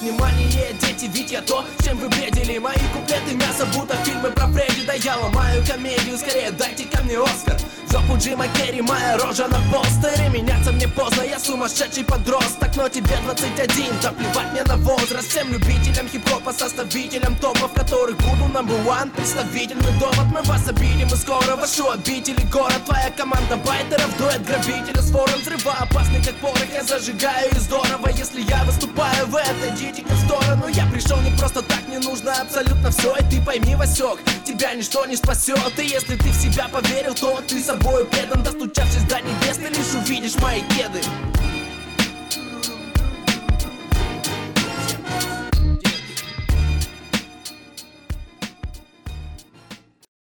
внимание, дети, ведь я то, чем вы бредили. Мои куплеты мясо, будто фильмы про Фредди. Да я ломаю комедию, скорее дайте ко мне Оскар. В жопу Джима Керри, моя рожа на постере. Меняться мне поздно, я сумасшедший подросток. Но тебе 21, да плевать мне на возраст. Всем любителям хип-хопа, составителям топов, которых буду number one. Представительный довод, мы вас обидим и скоро вашу обитель и город. Твоя команда байтеров, дуэт грабителя с форум. Взрывоопасный как порох, я зажигаю и здорово. Если я выступаю, вы отойдите-ка в сторону. Я пришел не просто так, мне нужно абсолютно все. И ты пойми, Васек, тебя ничто не спасет. И если ты в себя поверил, то ты собою предан. Достучавшись до небес, ты лишь увидишь мои кеды.